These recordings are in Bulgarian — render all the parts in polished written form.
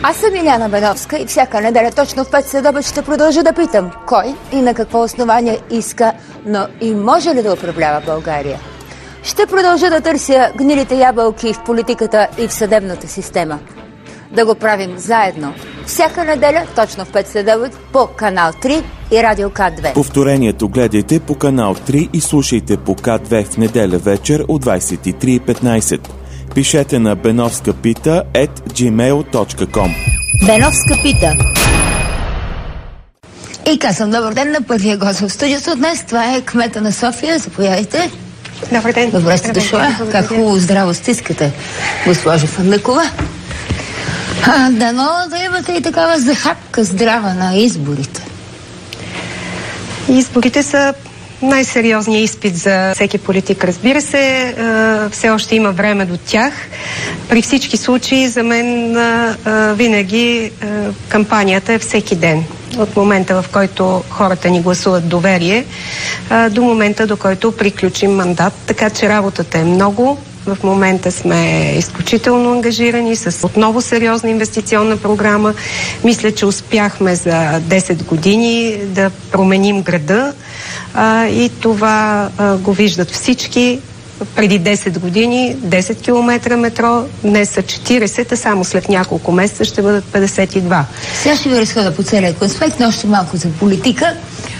Аз съм Иляна Беновска и всяка неделя точно в 5 следобед ще продължа да питам кой и на какво основание иска, но и може ли да управлява България. Ще продължа да търся гнилите ябълки в политиката и в съдебната система. Да го правим заедно. Всяка неделя точно в 5 следобед по канал 3 и Радио К2. Повторението гледайте по канал 3 и слушайте по К2 в неделя вечер от 23:15. Пишете на benovskapita@gmail.com. Беновска пита. И казвам добър ден на първия гост в студиото днес. Това е кмета на София. Заповядайте. Добър ден. Добре сте дошла. Как хубаво здраво стискате, госпожо Фандъкова. Дано да имате и такава захапка здрава на изборите. Изборите са най-сериозният изпит за всеки политик. Разбира се, все още има време до тях. При всички случаи за мен винаги кампанията е всеки ден. От момента, в който хората ни гласуват доверие, до момента, до който приключим мандат. Така че работата е много. В момента сме изключително ангажирани с отново сериозна инвестиционна програма. Мисля, че успяхме за 10 години да променим града и това го виждат всички. Преди 10 години 10 км метро, днес са 40, а само след няколко месеца ще бъдат 52. Сега ще ви разхода по целия конспект, но още малко за политика.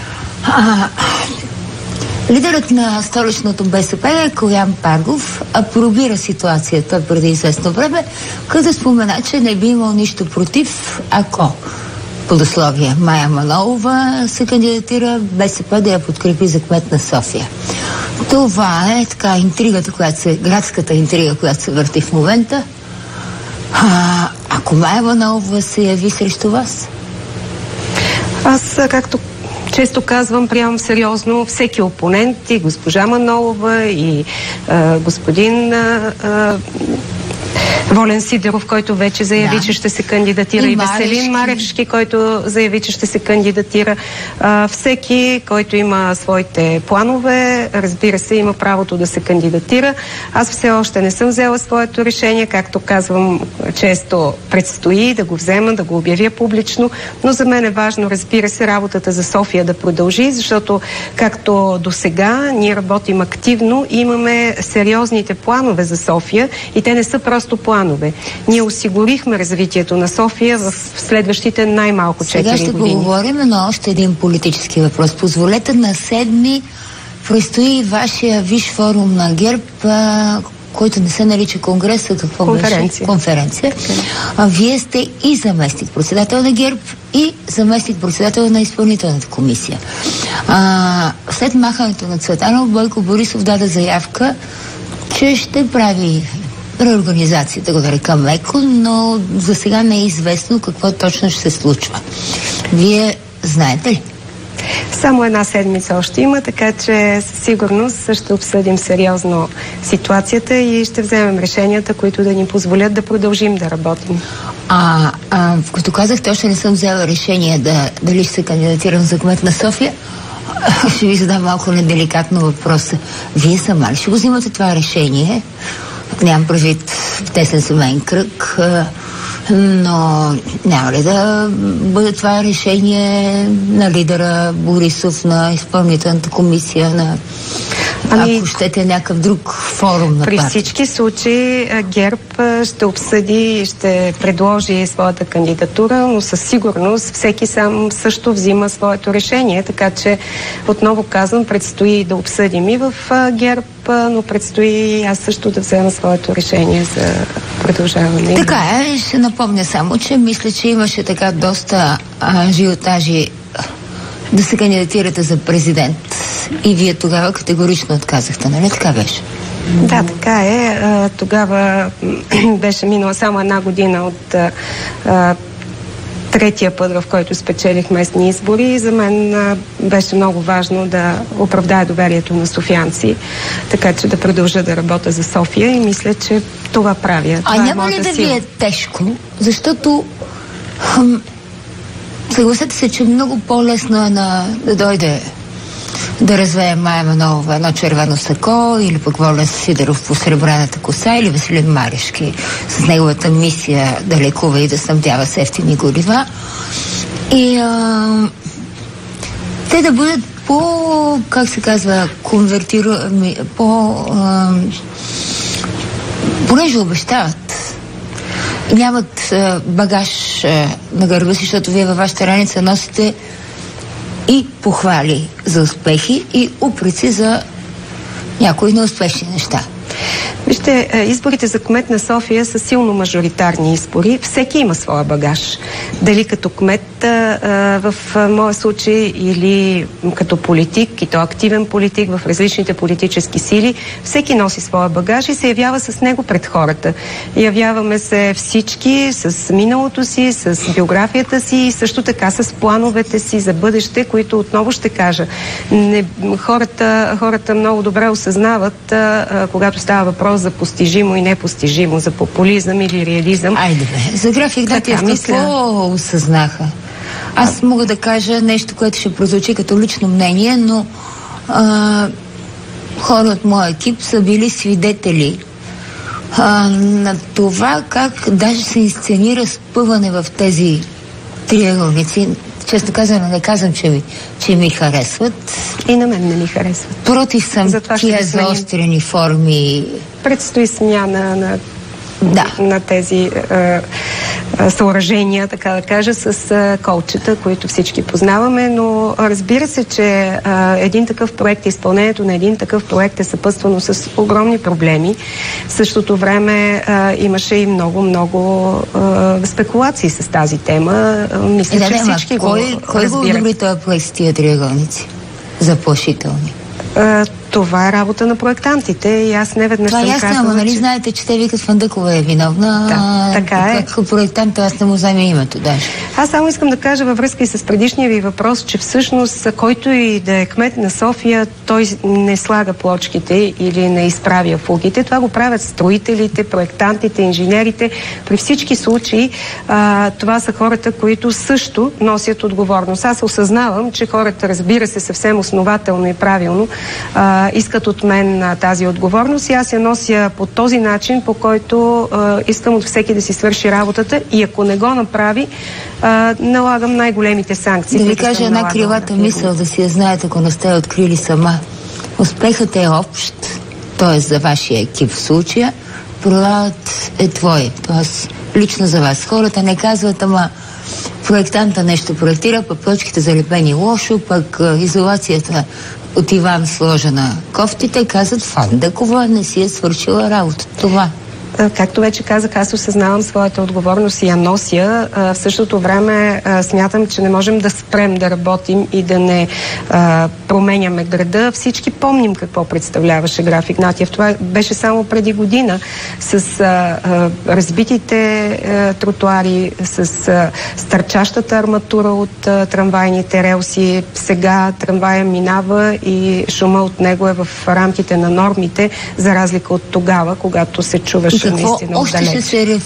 Лидерът на столичното БСП, Калоян Пангов, апробира ситуацията преди известно време, като спомена, че не би имал нищо против, ако под условие Мая Манолова се кандидатира, БСП да я подкрепи за кмет на София. Това е така интригата, градската интрига, която се върти в момента. Ако Мая Манолова се яви срещу вас? Аз, както често казвам, приемам сериозно всеки опонент, и госпожа Манолова, и господин Волен Сидеров, който вече заяви, че ще се кандидатира, и Веселин Марешки, който заяви, че ще се кандидатира. Всеки, който има своите планове, разбира се, има правото да се кандидатира. Аз все още не съм взела своето решение, както казвам често, предстои да го взема, да го обявя публично, но за мен е важно, разбира се, работата за София да продължи, защото както до сега ние работим активно и имаме сериозните планове за София и те не са просто планове. Ние осигурихме развитието на София в следващите най-малко 4 години. Сега ще поговорим на още един политически въпрос. Позволете, на 7 предстои вашия висш форум на ГЕРБ, който не се нарича конгрес, а какво беше? Конференция. Вие сте и заместник-председател на ГЕРБ, и заместник-председател на изпълнителната комисия. След махането на Цветанов, Бойко Борисов даде заявка, че ще прави реорганизацията, го да река меко, но за сега не е известно какво точно ще се случва. Вие знаете ли? Само една седмица още има, така че със сигурност ще обсъдим сериозно ситуацията и ще вземем решенията, които да ни позволят да продължим да работим. Като казахте, още не съм взела решение дали ще се кандидатирам за кмет на София, ще ви задам малко неделикатно въпроса. Вие сама ли ще го взимате това решение? Нямам предвид в тесен семейен кръг, но няма ли да бъде това решение на лидера Борисов, на изпълнителната комисия, на ако щете някакъв друг форум на При партия? всички случаи ГЕРБ ще обсъди и ще предложи своята кандидатура, но със сигурност всеки сам също взима своето решение, така че отново казвам, предстои да обсъдим и в ГЕРБ, но предстои аз също да взема своето решение за продължаване. Така е, ще напомня само, че мисля, че имаше така доста ажиотажи да се кандидатирате за президент. И вие тогава категорично отказахте, нали? Така беше? Да, така е. Тогава беше минала само една година от третия път, в който спечелих местни избори, и за мен беше много важно да оправдая доверието на софиянци, така че да продължа да работя за София, и мисля, че това правя. Това няма ли да ви е тежко? Защото съгласете се, че много по-лесно е да дойде да развее Мая Манолова едно червено сако, или пък Волен Сидеров по сребрената коса, или Веселин Марешки с неговата мисия да лекува и да снабдява с евтини горива. И те да бъдат по, как се казва, конвертирани, понеже обещават, нямат багаж на гърба си, защото вие във вашата раница носите и похвали за успехи, и упреци за някои неуспешни неща. Вижте, изборите за кмет на София са силно мажоритарни избори. Всеки има своя багаж. Дали като кмет в моя случай, или като политик, и то активен политик в различните политически сили, всеки носи своя багаж и се явява с него пред хората. Явяваме се всички с миналото си, с биографията си и също така с плановете си за бъдеще, които отново ще кажа. Хората много добре осъзнават, когато става въпрос за постижимо и непостижимо, за популизъм или реализъм. Айде бе, за граф Игнатиев какво осъзнаха? Аз мога да кажа нещо, което ще прозвучи като лично мнение, но хора от моя екип са били свидетели на това как даже се инсценира спъване в тези триъгълници. Честно казано, не казвам, че ми харесват. И на мен не ми харесват. Против съм тия заострени форми. Предстои смяна на тези съоръжения, така да кажа, с колчета, които всички познаваме, но разбира се, че един такъв проект, изпълнението на един такъв проект е съпътствано с огромни проблеми. В същото време имаше и много спекулации с тази тема. Мисля, че всички го разбират. Кой го одобри този проект с тия триъгълници? Заплашителни. Това е работа на проектантите и аз не веднъж съм казала, ясно, нали знаете, че те викат Фандъкова е виновна. Да, така е. Като проектант аз не му вземе името даже. Аз само искам да кажа във връзка и с предишния ви въпрос, че всъщност който и да е кмет на София, той не слага плочките или не изправя фугите. Това го правят строителите, проектантите, инженерите. При всички случаи това са хората, които също носят отговорност. Аз осъзнавам, че хората, разбира се, съвсем основателно и правилно искат от мен тази отговорност и аз я нося по този начин, по който искам от всеки да си свърши работата и ако не го направи, налагам най-големите санкции. Да ви кажа една кривата мисъл, да си я знаете, ако не сте открили сама. Успехът е общ, т.е. за вашия екип в случая, провалът е твой, т.е. лично за вас. Хората не казват, ама проектанта нещо проектира, пък плочките залепени лошо, пък изолацията от Иван сложа на кофтите, казват Фандъкова не си е свършила работа. Това. Както вече казах, аз осъзнавам своята отговорност и я нося. В същото време смятам, че не можем да спрем да работим и да не променяме града. Всички помним какво представляваше граф Игнатиев. Това беше само преди година с разбитите тротуари, с стърчащата арматура от трамвайните релси. Сега трамвая минава и шума от него е в рамките на нормите, за разлика от тогава, когато се чуваше. Какво още ще се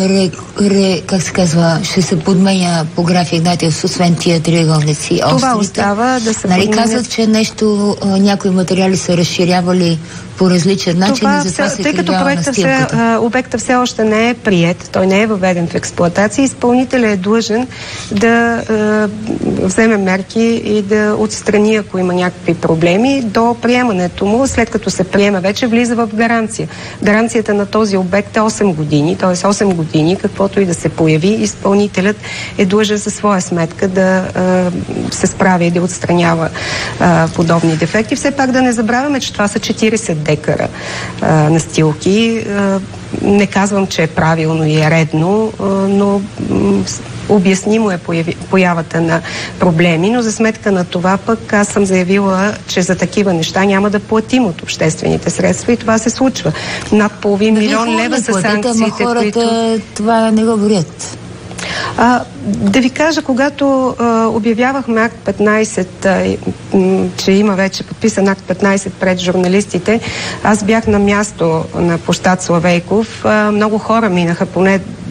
ще се подменя по граф Игнатиев, освен тия триъгълници? Това остава да се подменя. Казват, че нещо, някои материали са разширявали по различен начин и затова се кривява настилката. Обектът все още не е приет, той не е въведен в експлоатация. Изпълнителят е длъжен да вземе мерки и да отстрани, ако има някакви проблеми, до приемането му. След като се приеме, вече влиза в гаранция. Гаранцията на този обект е 8 години, т.е. 8 години, каквото и да се появи, изпълнителят е длъжен за своя сметка да се справя и да отстранява подобни дефекти. Все пак да не забравяме, че това са 40 декара настилки. Не казвам, че е правилно и е редно, но обяснимо е появата на проблеми, но за сметка на това пък аз съм заявила, че за такива неща няма да платим от обществените средства и това се случва. Над половин милион лева са санкциите, които... Това не го борят. Да ви кажа, когато обявявахме акт 15, че има вече подписан акт 15 пред журналистите, аз бях на място на площад Славейков. Много хора минаха, поне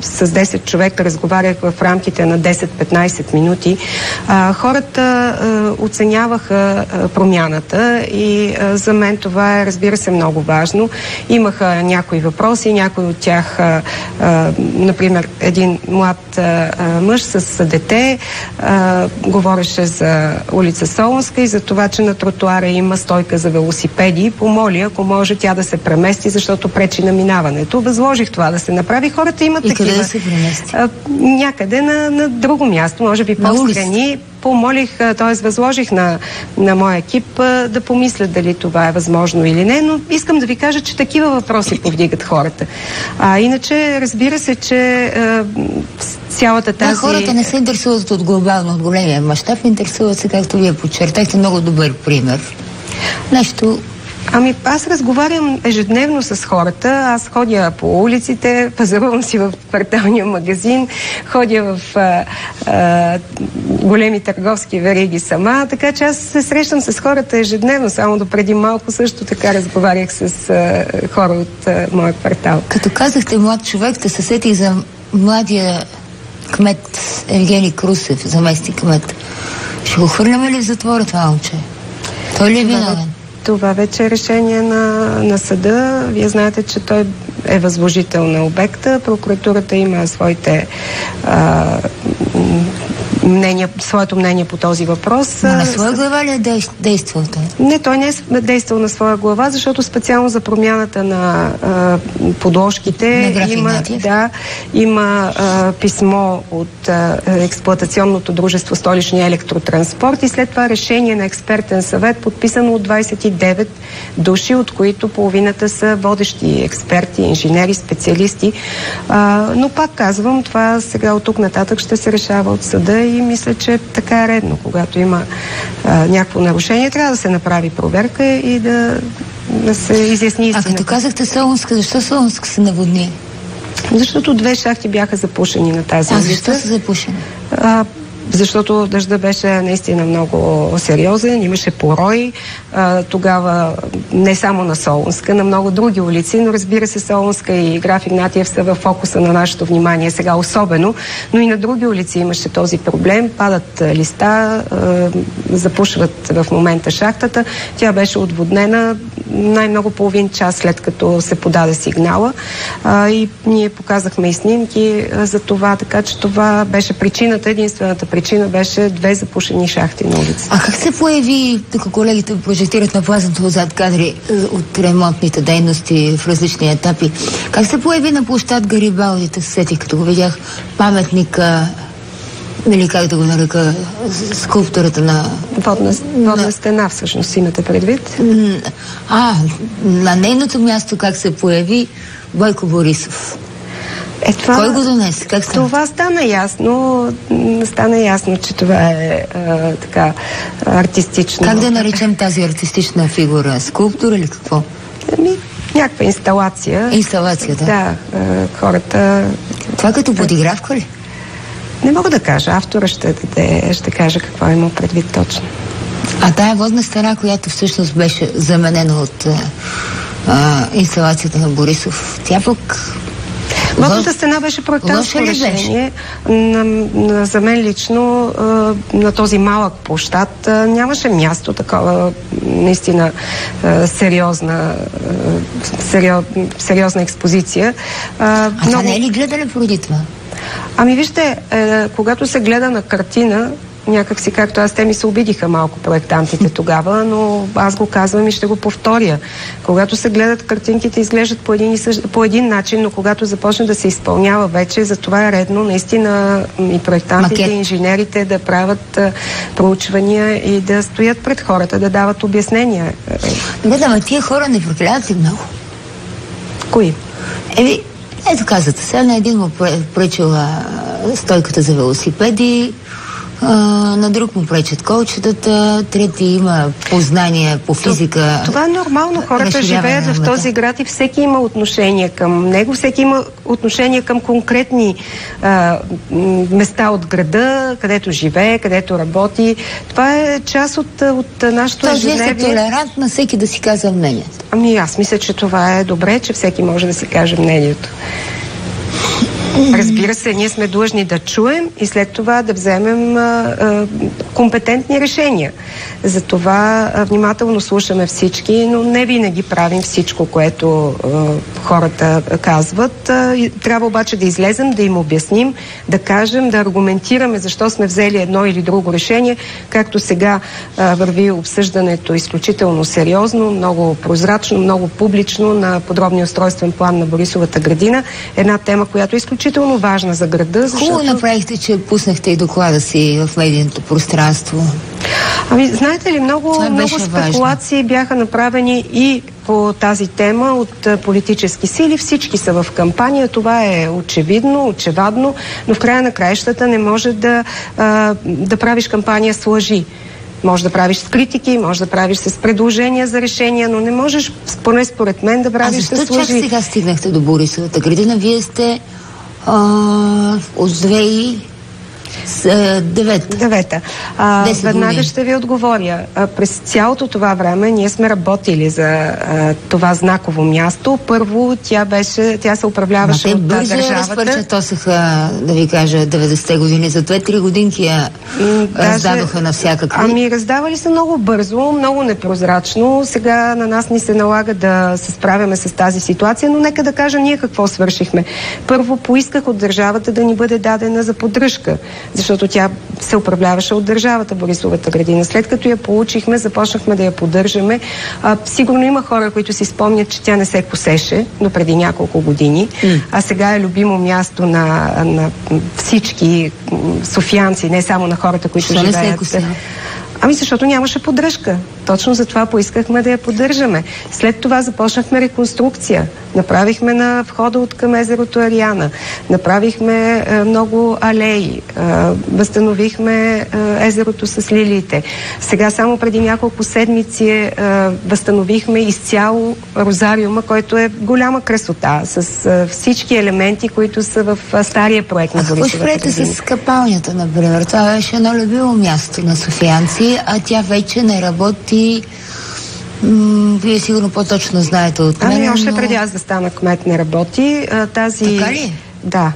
с 10 човека разговарях в рамките на 10-15 минути, хората оценяваха промяната и за мен това е, разбира се, много важно. Имаха някои въпроси, някои от тях, например, един млад мъж с дете говореше за улица Солунска и за това, че на тротуара има стойка за велосипеди. Помоли, ако може тя да се премести, защото пречи на минаването. Възложих това да се направи. Хората имат такива. Къде да се премести? Някъде на друго място, може би по-страни. Помолих, т.е. възложих на моя екип да помислят дали това е възможно или не, но искам да ви кажа, че такива въпроси повдигат хората. Иначе, разбира се, че цялата тази... хората не се интересуват от глобално, от големия мащаб, интересуват се, както вие подчертахте, много добър пример. Нещо... Аз разговарям ежедневно с хората. Аз ходя по улиците, пазарувам си в кварталния магазин, ходя в големи търговски вериги сама, така че аз се срещам с хората ежедневно. Само допреди малко също така разговарях с хора от моя квартал. Като казахте млад човек, да се сети за младия кмет Евгений Крусев, заместник кмет. Ще го хвърляме ли в затвора това момче? Той ли е виновен? Това вече е решение на съда. Вие знаете, че той е възложител на обекта. Прокуратурата има своите своето мнение по този въпрос. На своя глава ли е действал той? Не, той не е действал на своя глава, защото специално за промяната на подложките има писмо от експлоатационното дружество Столичния електротранспорт и след това решение на експертен съвет, подписано от 29 души, от които половината са водещи експерти, инженери, специалисти. Но пак казвам, това сега от тук нататък ще се решава от съда и мисля, че така е редно. Когато има някакво нарушение, трябва да се направи проверка и да се изясни истината. Като казахте Солунска, защо Солунска се наводни? Защото 2 шахти бяха запушени на тази улица. Защо са запушени? Защото дъжда беше наистина много сериозен, имаше порой. Тогава не само на Солунска, на много други улици, но разбира се, Солунска и Граф Игнатиев са в фокуса на нашето внимание сега особено, но и на други улици имаше този проблем. Падат листа, запушват в момента шахтата. Тя беше отводнена най-много половин час след като се подаде сигнала и ние показахме и снимки за това, така че това беше причината, единствената причина беше 2 запушени шахти на улица. А как се появи, тук колегите прожектират на плазното отзад кадри от ремонтните дейности в различни етапи, как се появи на площад Гарибалдите, сетих, като го видях паметника, или как да го нарека, скулптурата на... Водна стена, всъщност, имате предвид? На нейното място как се появи Бойко Борисов? Кой го донесе? Как стана? Това стана ясно, че това е така артистично. Как да наречем тази артистична фигура? Скулптура или какво? Някаква инсталация. Инсталация, да. Да, хората... Това като подигравка ли? Не мога да кажа. Автора ще каже какво има предвид точно. А тая водна стена, която всъщност беше заменена от инсталацията на Борисов, тя пък... Водната стена беше проектантско решение. За мен лично на този малък площад нямаше място такова наистина сериозна експозиция. Това не е ли гледали преди това? Вижте, когато се гледа на картина, някак си, както те ми се обидиха малко проектантите тогава, но аз го казвам и ще го повторя. Когато се гледат картинките, изглеждат по един начин, но когато започне да се изпълнява вече, за това е редно наистина и проектантите, и инженерите да правят проучвания и да стоят пред хората, да дават обяснения. Да, тия хора не прекаляват ли много? Кои? Ето казвате, сега на един му пречила стойката за велосипеди, на друг му пречат колчетата, трети има познания по физика. Това е нормално. Хората живеят в този град и всеки има отношение към него, всеки има отношение към конкретни места от града, където живее, където работи. Това е част от нашето ежедневие. Вие сте толерант на всеки да си казва мнението. Аз мисля, че това е добре, че всеки може да си каже мнението. Разбира се, ние сме длъжни да чуем и след това да вземем компетентни решения. Затова внимателно слушаме всички, но не винаги правим всичко, което хората казват. Трябва обаче да излезем, да им обясним, да кажем, да аргументираме защо сме взели едно или друго решение, както сега върви обсъждането изключително сериозно, много прозрачно, много публично на подробния устройствен план на Борисовата градина. Една тема, която е изключително важна за града. Защото... Хубаво направихте, че пуснахте и доклада си в медийното пространство. Ами, знаете ли, много спекулации бяха направени и по тази тема от политически сили. Всички са в кампания. Това е очевидно, очевадно, но в края на краищата не може да правиш кампания с лъжи. Може да правиш с критики, може да правиш с предложения за решения, но не можеш, поне според мен, да правиш с лъжи. А защо чак сега стигнахте до Борисовата градина? Вие сте от 2009. Веднага ще ви отговоря. През цялото това време ние сме работили за това знаково място. Първо, тя се управляваше от държавата. Разпърчатосаха, да ви кажа, 90-те години. За 2-3 годинки я раздадоха на всякакви. Ами, раздавали се много бързо, много непрозрачно. Сега на нас ни се налага да се справяме с тази ситуация, но нека да кажа ние какво свършихме. Първо, поисках от държавата да ни бъде дадена за поддръжка, защото тя се управляваше от държавата, Борисовата градина. След като я получихме, започнахме да я поддържаме. Сигурно има хора, които си спомнят, че тя не се косеше, но преди няколко години. А сега е любимо място на всички софиянци, не само на хората, които живеят. Ами защото нямаше поддръжка. Точно затова поискахме да я поддържаме. След това започнахме реконструкция. Направихме на входа от към езерото Ариана. Направихме много алеи. Възстановихме езерото с лилиите. Сега само преди няколко седмици възстановихме изцяло розариума, който е голяма красота, с всички елементи, които са в стария проект на Борисовата градина. Какво спрете с капалнята, например? Това беше едно любимо място на софиянци, а тя вече не работи. Вие сигурно по-точно знаете от мен. Ами още преди аз да стана кмет не работи. Така ли? Да.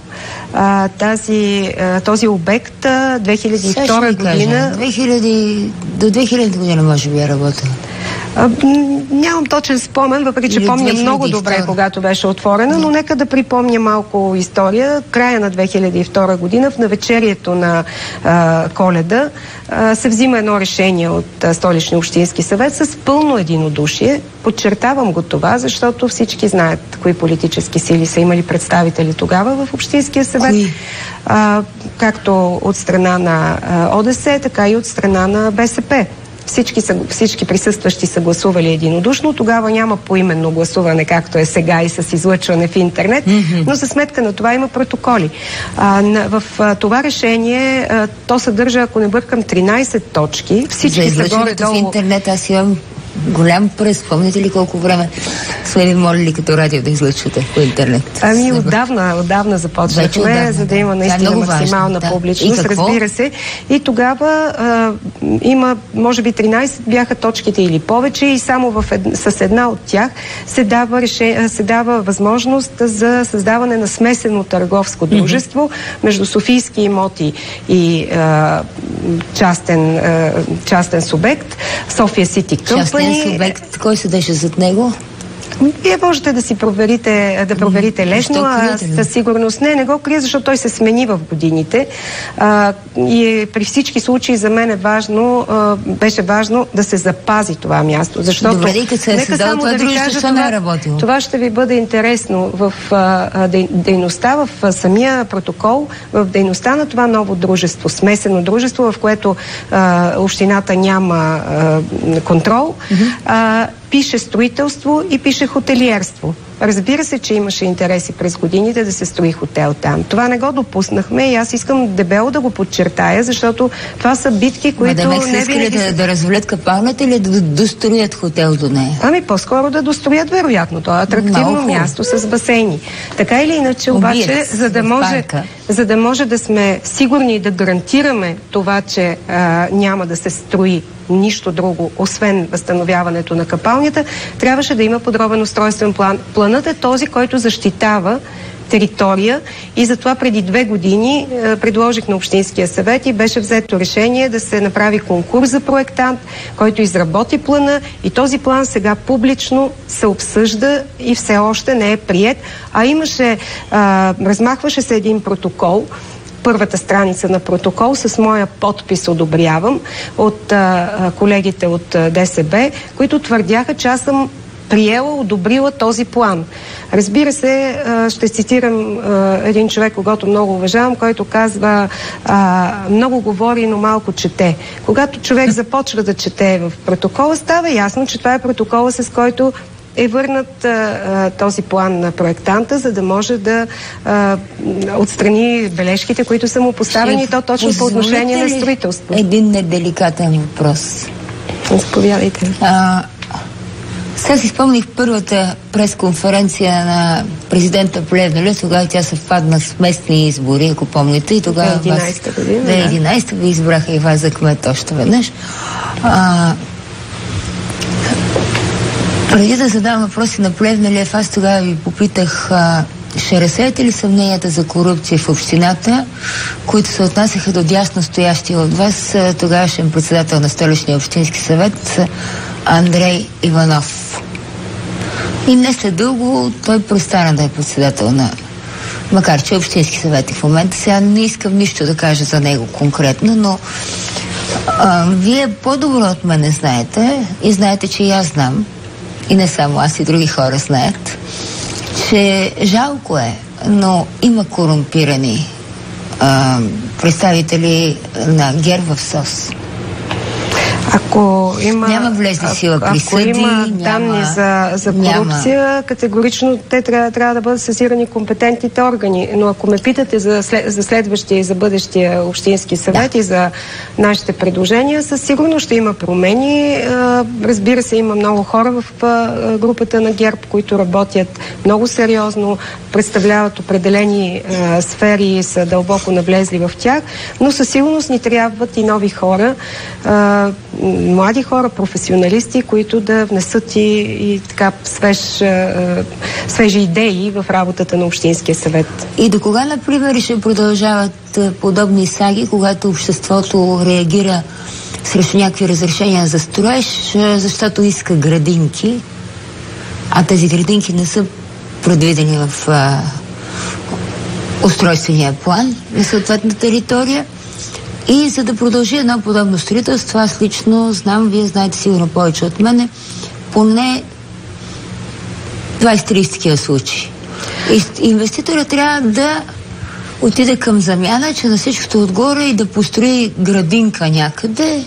Този обект 2002 година... До 2000 година може би е работил. Нямам точен спомен, въпреки че помня много добре, когато беше отворена, но нека да припомня малко история. Края на 2002 година, в навечерието на Коледа, се взима едно решение от Столичния общински съвет с пълно единодушие. Подчертавам го това, защото всички знаят кои политически сили са имали представители тогава в Общинския съвет. Както от страна на ОДС, така и от страна на БСП. Всички присъстващи са гласували единодушно. Тогава няма поименно гласуване, както е сега и с излъчване в интернет, но за сметка на това има протоколи. В това решение то съдържа, ако не бъркам, 13 точки. Всички са горе-долу... в интернет аз имам голям пръст. Помните ли колко време сме ви молили като радио да излъчвате по интернет? Ами отдавна започнахме, за да има наистина максимална публичност, разбира се. И тогава има, може би 13 бяха точките или повече, и само с една от тях се дава възможност за създаване на смесено търговско дружество между софийски имоти и частен субект, София Сити Къмпани. Частен субект, кой седеше зад него? Вие можете да си проверите лесно, а със сигурност не го крия, защото той се смени в годините. И при всички случаи за мен беше важно да се запази това място. Защото добре, като се е създало това дружество, не е работило. Това ще ви бъде интересно в дейността, в самия протокол, в дейността на това ново дружество, смесено дружество, в което общината няма контрол. Пише строителство и пише хотелиерство. Разбира се, че имаше интереси през годините да се строи хотел там. Това не го допуснахме и аз искам дебело да го подчертая, защото това са битки, които не винаги... Да развалят капалната или да достроят хотел до нея? Ами по-скоро да достроят, вероятно. Това е атрактивно място с басейни. Така или иначе, обаче, за да може да сме сигурни и да гарантираме това, че няма да се строи нищо друго, освен възстановяването на капалнята, трябваше да има подробен устройствен план. Планът е този, който защитава територия и затова преди 2 години предложих на Общинския съвет и беше взето решение да се направи конкурс за проектант, който изработи плана и този план сега публично се обсъжда и все още не е приет, а размахваше се един протокол, първата страница на протокол с моя подпис одобрявам от колегите от ДСБ, които твърдяха, че аз съм одобрила този план. Разбира се, ще цитирам един човек, когото много уважавам, който казва: много говори, но малко чете. Когато човек започва да чете в протокола, става ясно, че това е протокола, с който е върнат този план на проектанта, за да може да отстрани бележките, които са му поставени, то точно по отношение на строителство. Един неделикатен въпрос. Заповядайте. Сега си спомних първата пресконференция на президента Плевнелиев, тогава тя съвпадна с местни избори, ако помните, и тогава 2011 година. 2011 ви избраха и вас за кмет още веднъж. Преди да задам въпроси на Плевнелиев, аз тогава ви попитах: ще разсеете ли съмненията за корупция в общината, които се отнасяха до дясно стоящия от вас тогавашен председател на Столичния общински съвет Андрей Иванов? И не след дълго той престана да е председател на, макар че общински съвет и в момента. Сега не искам нищо да кажа за него конкретно, но вие по-добро от мене знаете и знаете, че и аз знам, и не само аз, и други хора знаят, че жалко е, но има корумпирани представители на ГЕРБ в СОС. Ако има, няма влезли сила присъди, ако има данни за корупция, категорично те трябва да бъдат сезирани компетентните органи. Но ако ме питате за следващия и за бъдещия общински съвет и за нашите предложения, със сигурност ще има промени. Разбира се, има много хора в групата на ГЕРБ, които работят много сериозно, представляват определени сфери и са дълбоко навлезли в тях, но със сигурност ни трябват и нови хора, млади хора, професионалисти, които да внесат и така свежи идеи в работата на Общинския съвет. И до кога, например, ще продължават подобни саги, когато обществото реагира срещу някакви разрешения за строеж, защото иска градинки, а тези градинки не са предвидени в устройствения план на съответна територия? И за да продължи едно подобно строителство, аз лично знам, вие знаете сигурно повече от мене, поне 20-30 такива случаи. Инвеститорът трябва да отиде към замяна, че на всичкото отгоре и да построи градинка някъде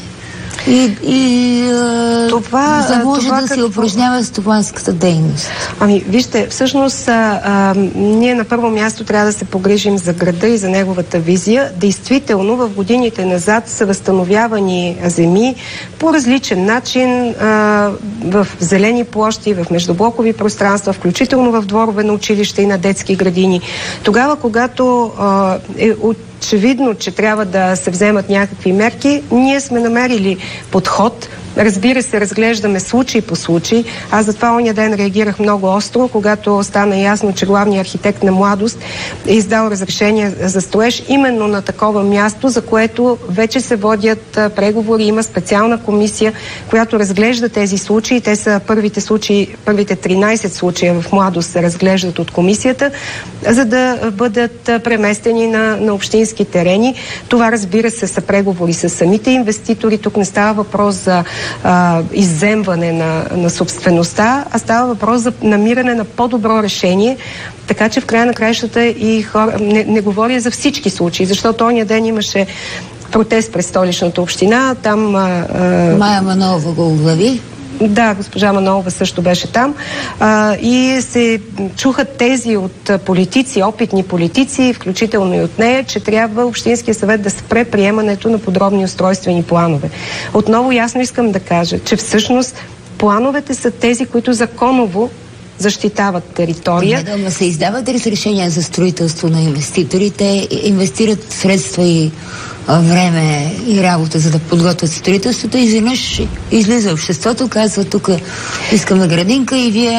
това, за да може да се упражнява стопанската дейност. Ами, вижте, всъщност ние на първо място трябва да се погрижим за града и за неговата визия. Действително, в годините назад са възстановявани земи по различен начин в зелени площи, в междублокови пространства, включително в дворове на училища и на детски градини. Тогава, когато очевидно, че трябва да се вземат някакви мерки, ние сме намерили подход. Разбира се, разглеждаме случай по случай. Аз затова оня ден реагирах много остро, когато стана ясно, че главният архитект на Младост е издал разрешение за строеж именно на такова място, за което вече се водят преговори. Има специална комисия, която разглежда тези случаи. Те са първите 13 случая в Младост се разглеждат от комисията, за да бъдат преместени на общински терени. Това, разбира се, са преговори с самите инвеститори. Тук не става въпрос за изземване на собствеността, а става въпрос за намиране на по-добро решение, така че в края на краищата и хора... Не говоря за всички случаи, защото ония ден имаше протест пред Столичната община, там... Мая Манолова го оглави. Да, госпожа Манолова също беше там. И се чуха тези от политици, опитни политици, включително и от нея, че трябва Общинския съвет да спре приемането на подробни устройствени планове. Отново ясно искам да кажа, че всъщност плановете са тези, които законово защитават територия. Да, се издават разрешения за строителство на инвеститорите, инвестират средства и време и работа, за да подготвят строителството, и изведнъж излиза обществото, казва: тук искаме градинка, и вие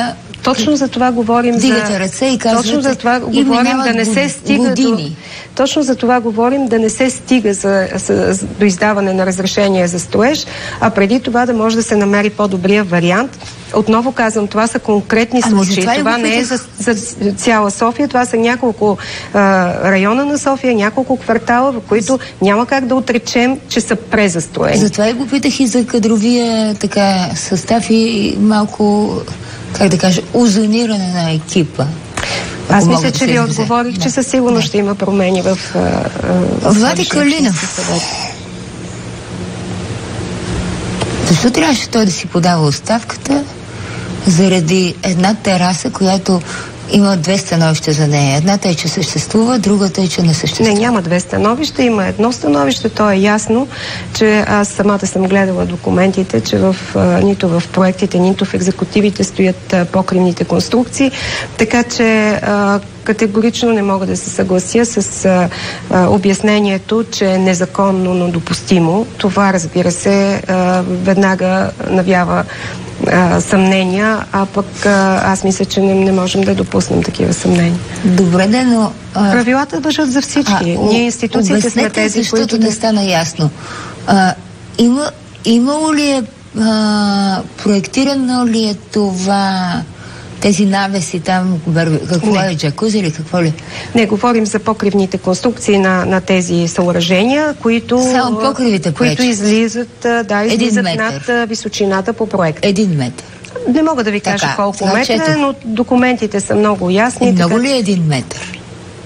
Точно за това говорим. Дигате ръце и казвате, точно за това говорим да не се стига точно за това говорим да не се стига до издаване на разрешение за строеж, а преди това да може да се намери по-добрия вариант. Отново казвам, това са конкретни случаи. Това не е за цяла София, това са няколко района на София, няколко квартала, в които няма как да отречем, че са презастроени. Затова и го питах и за кадровия състав и малко, как да кажа, озониране на екипа. Аз мисля, че ви отговорих, че със сигурност ще има промени в Влади Калинов. Защо трябваше той да си подава оставката заради една тераса, която има две становища за нея? Едната е, че съществува, другата е, че не съществува. Не, няма две становища, има едно становище. То е ясно, че аз самата съм гледала документите, че нито в проектите, нито в екзекутивите стоят покривните конструкции, така че категорично не мога да се съглася с обяснението, че е незаконно, но допустимо. Това, разбира се, веднага навява съмнения, а пък аз мисля, че не можем да допуснем такива съмнения. Добре, но... Правилата важат за всички. Ние институциите сме тези, защото които... не стана ясно. Имало ли е проектирано ли е това... Тези навеси там, какво е, джакузи или какво ли? Не, говорим за покривните конструкции на тези съоръжения, които... Само покривите които излизат над височината по проекта. 1 метър. Не мога да ви кажа колко метра, но документите са много ясни. Много ли е 1 метър?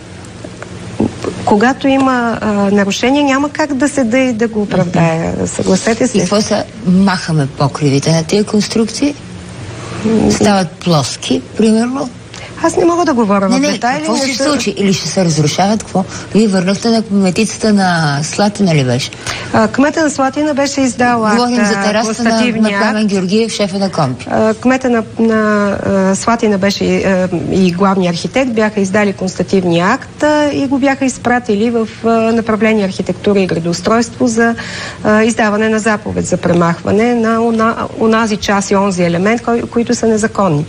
Когато има нарушение, няма как да седа и да го оправдая. Съгласете се. И какво са? Махаме покривите на тия конструкции? Стават плоски, примерно. Аз не мога да говоря в детайли. Какво ще се случи? Или ще се разрушават? Какво? Вие върнахте на кметицата на Слатина ли беше? Кмета на Слатина беше издал акт. Говорим за терасата на Пламен Георгиев, шефа на КОНПИ. Кмета на Слатина беше и главният архитект, бяха издали констативния акт и го бяха изпратили в направление архитектура и градоустройство за издаване на заповед за премахване на онази част и онзи елемент, които са незаконни.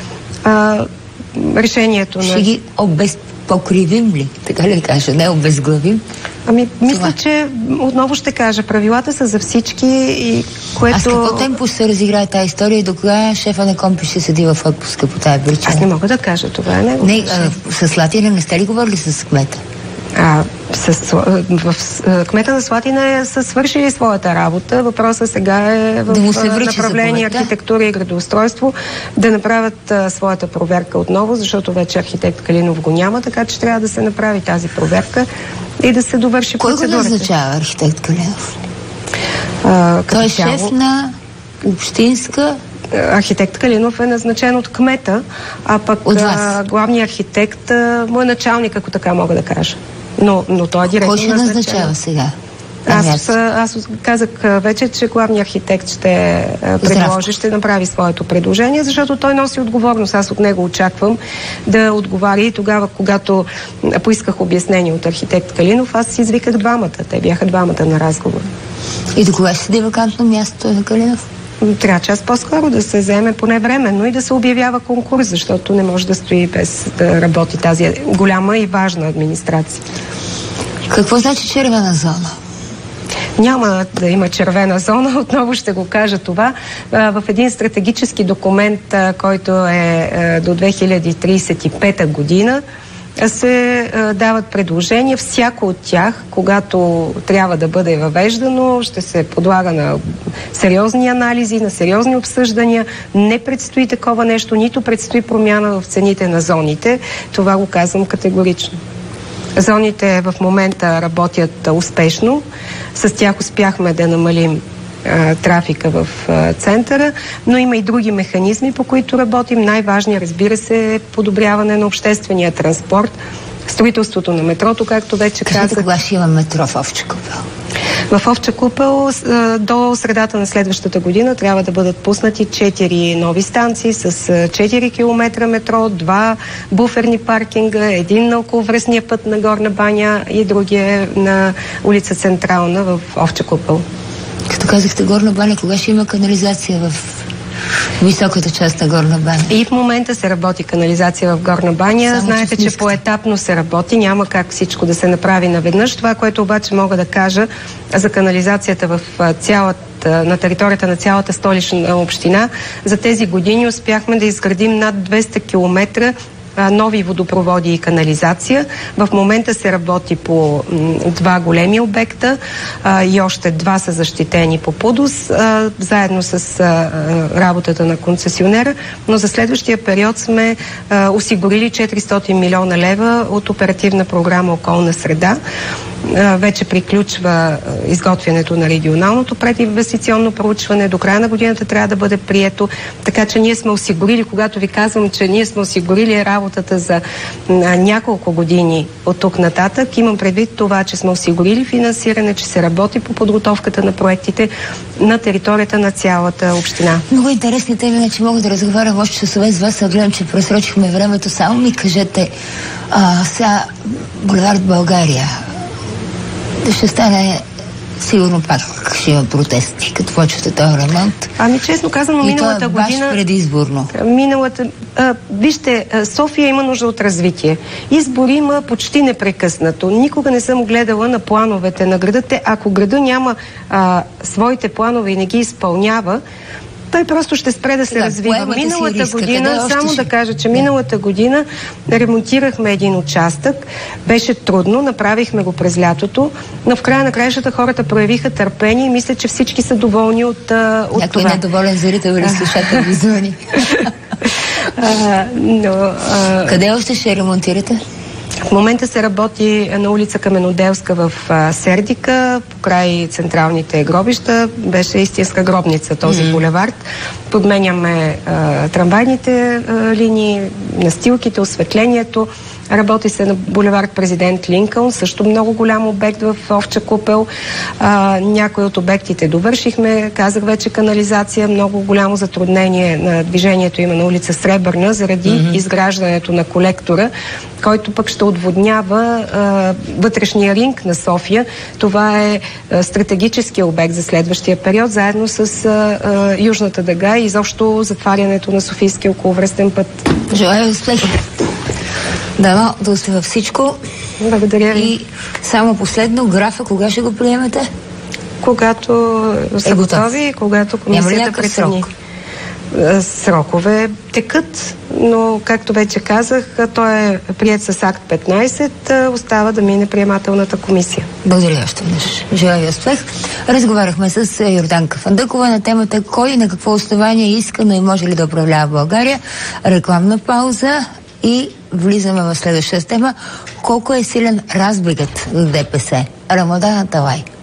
Решението ще ги покривим ли? Така ли кажа? Не обезглавим? Мисля, че отново ще кажа, правилата са за всички и което... А с какво темпо ще се разиграе тази история и до кога шефа на КОНПИ ще седи в отпуска по тази причина? Аз не мога да кажа, това е него. С Слатина не сте ли говорили с кмета? Кмета на Слатина са свършили своята работа. Въпросът сега е в направление архитектура и градоустройство да направят своята проверка отново, защото вече архитект Калинов го няма, така че трябва да се направи тази проверка и да се довърши процедурата. Кой го назначава архитект Калинов? Той е шеф на общинска... Архитект Калинов е назначен от кмета, а пък главният архитект му е началник, ако така мога да кажа. Но той е директно назначен. Кой ще назначава сега? Аз казах вече, че главният архитект ще предложи, ще направи своето предложение, защото той носи отговорност. Аз от него очаквам да отговаря и тогава, когато поисках обяснение от архитект Калинов, аз извиках двамата. Те бяха двамата на разговор. И до кога ще седи вакантно мястото на Калинов? Трябва час по-скоро да се вземе поне временно и да се обявява конкурс, защото не може да стои без да работи тази голяма и важна администрация. Какво значи червена зона? Няма да има червена зона, отново ще го кажа това. В един стратегически документ, който е до 2035 година, се дават предложения. Всяко от тях, когато трябва да бъде въвеждано, ще се подлага на сериозни анализи, на сериозни обсъждания. Не предстои такова нещо, нито предстои промяна в цените на зоните. Това го казвам категорично. Зоните в момента работят успешно. С тях успяхме да намалим трафика в центъра, но има и други механизми, по които работим. Най-важният, разбира се, е подобряване на обществения транспорт, строителството на метрото, както вече казах. Кога ще има метро в Овча купел? В Овча купел до средата на следващата година трябва да бъдат пуснати 4 нови станции с 4 км метро, 2 буферни паркинга, 1 на околовръстния път на Горна баня и другия на улица Централна в Овча купел. Като казахте Горна баня, кога ще има канализация в високата част на Горна баня. И в момента се работи канализация в Горна баня. Само знаете, че поетапно се работи. Няма как всичко да се направи наведнъж. Това, което обаче мога да кажа за канализацията в на територията на цялата Столична община, за тези години успяхме да изградим над 200 км нови водопроводи и канализация. В момента се работи по 2 големи обекта и още 2 са защитени по ПУДОС, заедно с работата на концесионера, но за следващия период сме осигурили 400 милиона лева от оперативна програма Околна среда. Вече приключва изготвянето на регионалното прединвестиционно проучване. До края на годината трябва да бъде прието. Така че ние сме осигурили, когато ви казвам, че ние сме осигурили работата за няколко години от тук нататък, имам предвид това, че сме осигурили финансиране, че се работи по подготовката на проектите на територията на цялата община. Много интересни теми, иначе мога да разговарям още часове с вас, а гледам, че пресрочихме времето. Само ми кажете, сега булевард България ще стане сигурно пак ще има протести, като почвате този ремонт. Ами честно казано, миналата година... предизборно. Вижте, София има нужда от развитие. Избори има почти непрекъснато. Никога не съм гледала на плановете на града. Ако града няма своите планове и не ги изпълнява, той просто ще спре да се развива. Миналата година, само да кажа, че миналата година ремонтирахме един участък. Беше трудно, направихме го през лятото, но в края на краищата хората проявиха търпение и мисля, че всички са доволни от това. Някой недоволен зрител или слушател ви звъни. Къде още ще ремонтирате? В момента се работи на улица Каменоделска в Сердика, покрай централните гробища. Беше истинска гробница този булевард. Подменяме трамвайните линии, настилките, осветлението. Работи се на булевард Президент Линкълн, също много голям обект в Овча купел. Някои от обектите довършихме. Казах вече канализация, много голямо затруднение на движението има на улица Сребърна заради изграждането на колектора, който пък ще отводнява вътрешния ринг на София. Това е стратегическия обект за следващия период, заедно с Южната дъга и изобщо затварянето на Софийския околовръстен път. Желая успех! Да успе във всичко. Благодаря ви. И само последно, графа, кога ще го приемете? Когато са готови, когато комисията прецени. Срокове текат, но както вече казах, той е приет с акт 15, остава да мине приемателната комисия. Благодаря още веднъж. Желая ви успех. Разговаряхме с Йорданка Фандъкова на темата кой и на какво основание иска, но и може ли да управлява България. Рекламна пауза и влизаме в следващата тема. Колко е силен разбегът в ДПС? Рамадан Аталай.